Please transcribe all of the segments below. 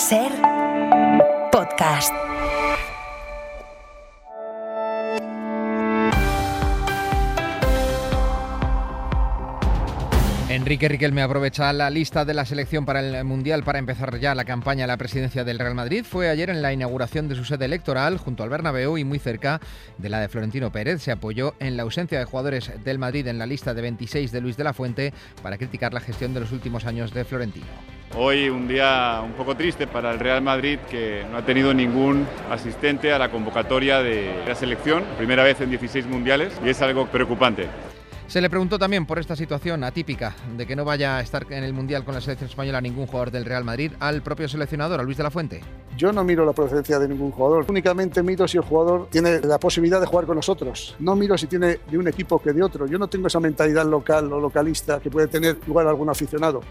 Ser Podcast. Enrique Riquelme aprovecha la lista de la selección para el Mundial para empezar ya la campaña a la presidencia del Real Madrid. Fue ayer en la inauguración de su sede electoral junto al Bernabéu y muy cerca de la de Florentino Pérez. Se apoyó en la ausencia de jugadores del Madrid en la lista de 26 de Luis de la Fuente para criticar la gestión de los últimos años de Florentino. Hoy un día un poco triste para el Real Madrid, que no ha tenido ningún asistente a la convocatoria de la selección, primera vez en 16 mundiales, y es algo preocupante. Se le preguntó también por esta situación atípica de que no vaya a estar en el Mundial con la selección española ningún jugador del Real Madrid al propio seleccionador, a Luis de la Fuente. Yo no miro la procedencia de ningún jugador, únicamente miro si el jugador tiene la posibilidad de jugar con nosotros. No miro si tiene de un equipo que de otro. Yo no tengo esa mentalidad local o localista que puede tener lugar algún aficionado.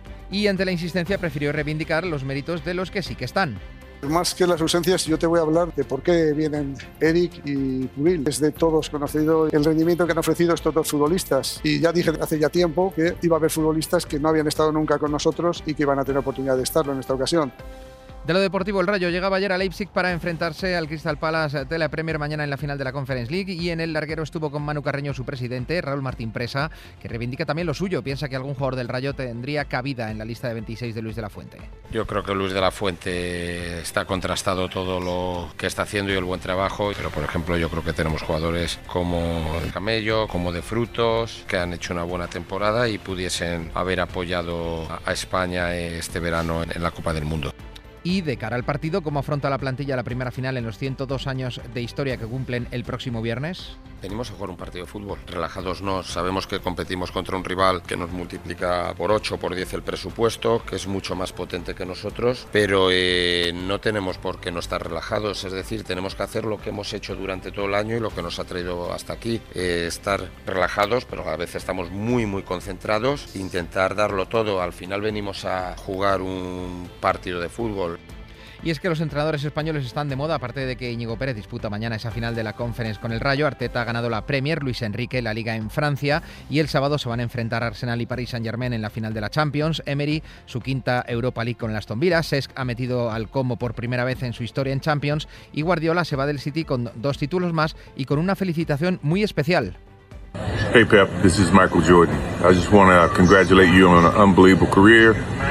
Y ante la insistencia prefirió reivindicar los méritos de los que sí que están. Más que las ausencias, yo te voy a hablar de por qué vienen Eric y Pubil. Es de todos conocido el rendimiento que han ofrecido estos dos futbolistas. Y ya dije hace ya tiempo que iba a haber futbolistas que no habían estado nunca con nosotros y que iban a tener oportunidad de estarlo en esta ocasión. De lo deportivo, el Rayo llegaba ayer a Leipzig para enfrentarse al Crystal Palace de la Premier mañana en la final de la Conference League, y en el larguero estuvo con Manu Carreño su presidente, Raúl Martín Presa, que reivindica también lo suyo. Piensa que algún jugador del Rayo tendría cabida en la lista de 26 de Luis de la Fuente. Yo creo que Luis de la Fuente está contrastado todo lo que está haciendo y el buen trabajo, pero por ejemplo yo creo que tenemos jugadores como el Camello, como de Frutos, que han hecho una buena temporada y pudiesen haber apoyado a España este verano en la Copa del Mundo. Y de cara al partido, ¿cómo afronta la plantilla la primera final en los 102 años de historia que cumplen el próximo viernes? Venimos a jugar un partido de fútbol, relajados no, sabemos que competimos contra un rival que nos multiplica por 8, por 10 el presupuesto, que es mucho más potente que nosotros, pero no tenemos por qué no estar relajados, es decir, tenemos que hacer lo que hemos hecho durante todo el año y lo que nos ha traído hasta aquí, estar relajados, pero a veces estamos muy concentrados, intentar darlo todo. Al final venimos a jugar un partido de fútbol. Y es que los entrenadores españoles están de moda, aparte de que Íñigo Pérez disputa mañana esa final de la Conference con el Rayo. Arteta ha ganado la Premier, Luis Enrique la Liga en Francia, y el sábado se van a enfrentar Arsenal y Paris Saint-Germain en la final de la Champions. Emery, su quinta Europa League con el Aston Villa. Cesc ha metido al combo por primera vez en su historia en Champions, y Guardiola se va del City con 2 títulos más y con una felicitación muy especial. Hey Pep, this is Michael Jordan. I just want to congratulate you on an unbelievable career.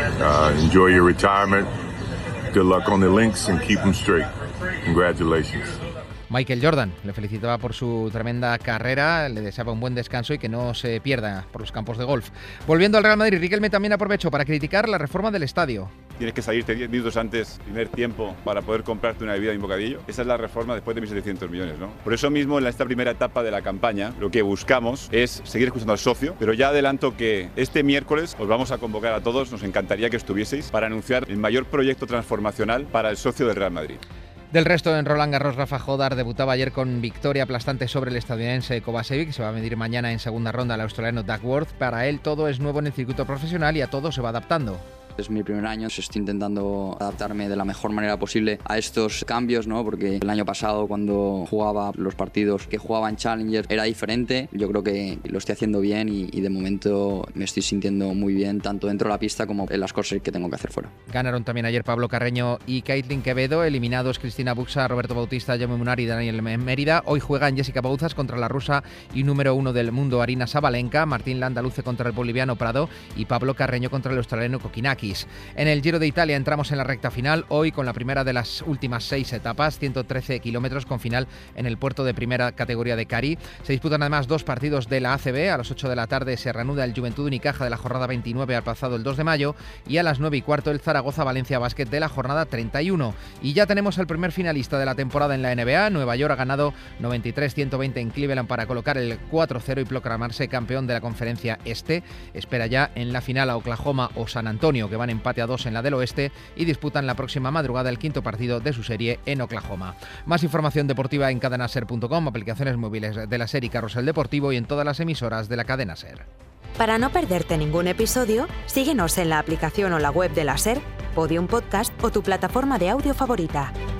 Enjoy your retirement. Good luck on the links and keep them straight. Congratulations. Michael Jordan le felicitaba por su tremenda carrera, le deseaba un buen descanso y que no se pierda por los campos de golf. Volviendo al Real Madrid, Riquelme también aprovechó para criticar la reforma del estadio. Tienes que salirte 10 minutos antes, primer tiempo, para poder comprarte una bebida y un bocadillo. Esa es la reforma después de 1.700 millones, ¿no? Por eso mismo, en esta primera etapa de la campaña, lo que buscamos es seguir escuchando al socio, pero ya adelanto que este miércoles os vamos a convocar a todos, nos encantaría que estuvieseis, para anunciar el mayor proyecto transformacional para el socio del Real Madrid. Del resto, en Roland Garros, Rafa Jodar debutaba ayer con victoria aplastante sobre el estadounidense Kovacevic. Se va a medir mañana en segunda ronda al australiano Duckworth. Para él todo es nuevo en el circuito profesional y a todo se va adaptando. Es mi primer año, estoy intentando adaptarme de la mejor manera posible a estos cambios, ¿no? Porque el año pasado, cuando jugaba los partidos que jugaba en Challenger, era diferente. Yo creo que lo estoy haciendo bien y de momento me estoy sintiendo muy bien, tanto dentro de la pista como en las cosas que tengo que hacer fuera. Ganaron también ayer Pablo Carreño y Caitlin Quevedo, eliminados Cristina Buxa, Roberto Bautista, Jaume Munar y Daniel Mérida. Hoy juegan Jessica Bouzas contra la rusa y número 1 del mundo Arina Sabalenka, Martín Landa luce contra el boliviano Prado y Pablo Carreño contra el australiano Kokinakis. En el Giro de Italia entramos en la recta final, hoy con la primera de las últimas 6 etapas, 113 kilómetros con final en el puerto de primera categoría de Cari. Se disputan además 2 partidos de la ACB, a las 8 de la tarde se reanuda el Juventud Unicaja de la jornada 29 aplazado el 2 de mayo y a las 9:15 el Zaragoza-Valencia Basket de la jornada 31. Y ya tenemos al primer finalista de la temporada en la NBA, Nueva York ha ganado 93-120 en Cleveland para colocar el 4-0 y proclamarse campeón de la conferencia este. Espera ya en la final a Oklahoma o San Antonio, que van empate a 2 en la del oeste y disputan la próxima madrugada el 5º partido de su serie en Oklahoma. Más información deportiva en cadenaser.com, aplicaciones móviles de la SER y Carrusel Deportivo y en todas las emisoras de la cadena SER. Para no perderte ningún episodio, síguenos en la aplicación o la web de la SER, Podium Podcast o tu plataforma de audio favorita.